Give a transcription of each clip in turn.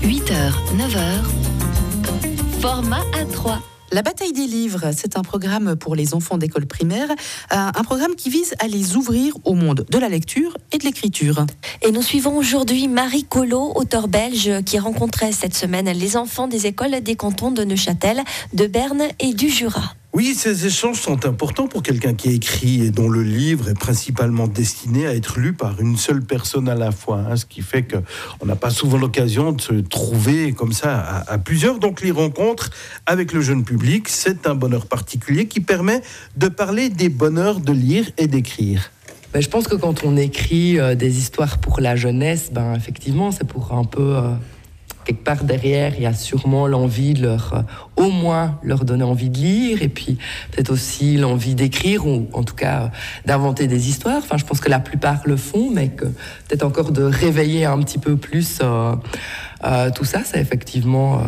8h, 9h, format A3. La bataille des livres, c'est un programme pour les enfants d'école primaire, un programme qui vise à les ouvrir au monde de la lecture et de l'écriture. Et nous suivons aujourd'hui Marie Collot, auteure belge, qui rencontrait cette semaine les enfants des écoles des cantons de Neuchâtel, de Berne et du Jura. Oui, ces échanges sont importants pour quelqu'un qui écrit et dont le livre est principalement destiné à être lu par une seule personne à la fois. Ce qui fait qu'on n'a pas souvent l'occasion de se trouver comme ça à plusieurs. Donc les rencontres avec le jeune public, c'est un bonheur particulier qui permet de parler des bonheurs de lire et d'écrire. Je pense que quand on écrit des histoires pour la jeunesse, effectivement, c'est pour un peu... quelque part derrière, il y a sûrement l'envie de au moins leur donner envie de lire, et puis peut-être aussi l'envie d'écrire, ou en tout cas d'inventer des histoires. Je pense que la plupart le font, mais que peut-être encore de réveiller un petit peu plus tout ça, c'est effectivement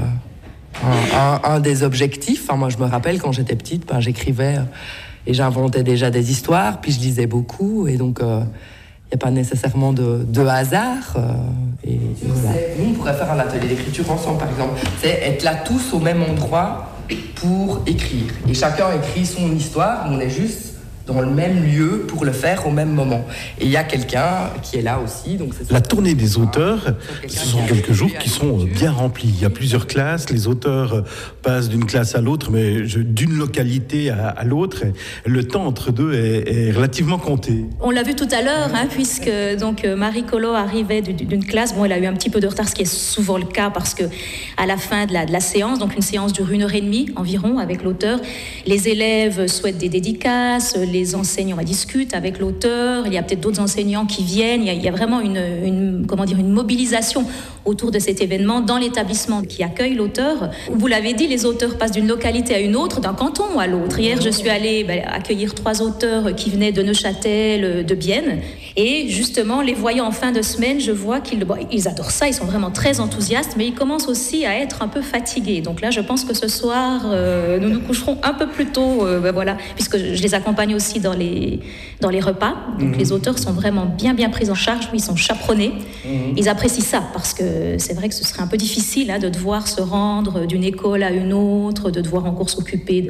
un des objectifs. Moi, je me rappelle quand j'étais petite, j'écrivais et j'inventais déjà des histoires, puis je lisais beaucoup, et donc... il n'y a pas nécessairement de hasard. Et voilà. Nous, on pourrait faire un atelier d'écriture ensemble, par exemple. C'est être là tous au même endroit pour écrire. Et chacun écrit son histoire, on est juste dans le même lieu pour le faire au même moment. Et il y a quelqu'un qui est là aussi. Donc c'est la tournée des auteurs, ce sont quelques jours qui sont bien remplis. Il y a plusieurs classes, les auteurs passent d'une classe à l'autre, mais d'une localité à l'autre. Le temps entre deux est relativement compté. On l'a vu tout à l'heure, puisque donc, Marie Collot arrivait d'une classe. Bon, elle a eu un petit peu de retard, ce qui est souvent le cas, parce que à la fin de la séance, donc une séance dure 1h30 environ avec l'auteur, les élèves souhaitent des dédicaces, les enseignants discutent avec l'auteur, il y a peut-être d'autres enseignants qui viennent, il y a vraiment une mobilisation autour de cet événement dans l'établissement qui accueille l'auteur. Vous l'avez dit, les auteurs passent d'une localité à une autre, d'un canton à l'autre. Hier, je suis allée accueillir 3 auteurs qui venaient de Neuchâtel, de Bienne, et justement, les voyant en fin de semaine, je vois qu'ils adorent ça, ils sont vraiment très enthousiastes, mais ils commencent aussi à être un peu fatigués. Donc là, je pense que ce soir, nous nous coucherons un peu plus tôt, puisque je les accompagne aussi dans les repas. Donc les auteurs sont vraiment bien pris en charge, ils sont chaperonnés. Ils apprécient ça, parce que c'est vrai que ce serait un peu difficile de devoir se rendre d'une école à une autre, de devoir encore s'occuper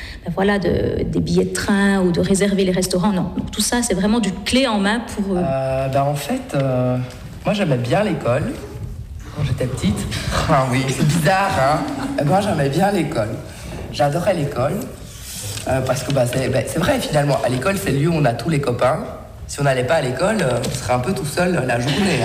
des billets de train ou de réserver les restaurants. Non, donc tout ça, c'est vraiment du clé en main pour eux. En fait, moi j'aimais bien l'école quand j'étais petite. Oui, c'est bizarre, Moi j'aimais bien l'école. J'adorais l'école. Parce que c'est vrai, finalement, à l'école, c'est le lieu où on a tous les copains. Si on n'allait pas à l'école, on serait un peu tout seul la journée.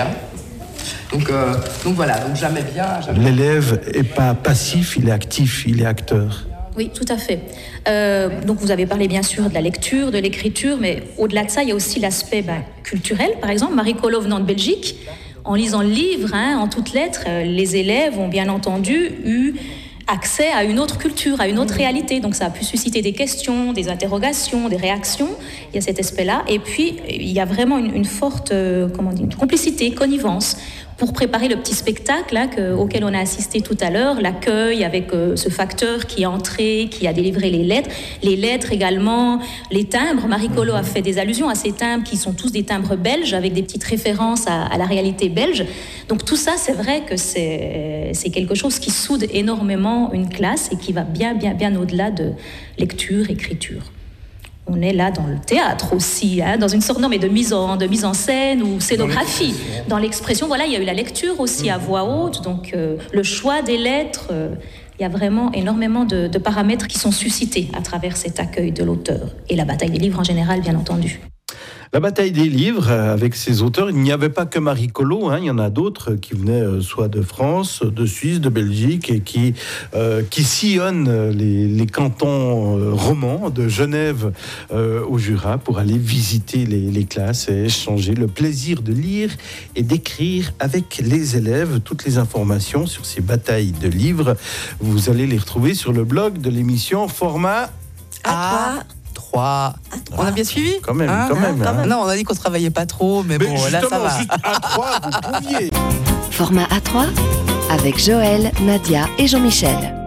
Donc voilà, donc j'aimais bien. L'élève n'est pas passif, il est actif, il est acteur. Oui, tout à fait. Donc vous avez parlé bien sûr de la lecture, de l'écriture, mais au-delà de ça, il y a aussi l'aspect culturel. Par exemple, Marie Collot venant de Belgique, en lisant le livre, en toutes lettres, les élèves ont bien entendu eu accès à une autre culture, à une autre réalité. Donc ça a pu susciter des questions, des interrogations, des réactions. Il y a cet aspect-là. Et puis, il y a vraiment une forte une complicité, connivence pour préparer le petit spectacle auquel on a assisté tout à l'heure, l'accueil avec ce facteur qui est entré, qui a délivré les lettres également, les timbres. Marie Collot a fait des allusions à ces timbres qui sont tous des timbres belges avec des petites références à la réalité belge. Donc tout ça, c'est vrai que c'est quelque chose qui soude énormément une classe et qui va bien au-delà de lecture, écriture. On est là dans le théâtre aussi, dans une sorte de mise en scène ou scénographie. Dans l'expression, il y a eu la lecture aussi à voix haute, donc le choix des lettres. Il y a vraiment énormément de paramètres qui sont suscités à travers cet accueil de l'auteur. Et la bataille des livres en général, bien entendu. La bataille des livres, avec ses auteurs, il n'y avait pas que Marie Collot, il y en a d'autres qui venaient soit de France, de Suisse, de Belgique, et qui sillonnent les cantons romans, de Genève au Jura, pour aller visiter les classes et échanger le plaisir de lire et d'écrire avec les élèves. Toutes les informations sur ces batailles de livres, vous allez les retrouver sur le blog de l'émission Format A3. On a bien suivi ? Quand même. Non, on a dit qu'on travaillait pas trop, mais bon, là ça va. Juste A3, vous pouviez. Format A3 avec Joël, Nadia et Jean-Michel.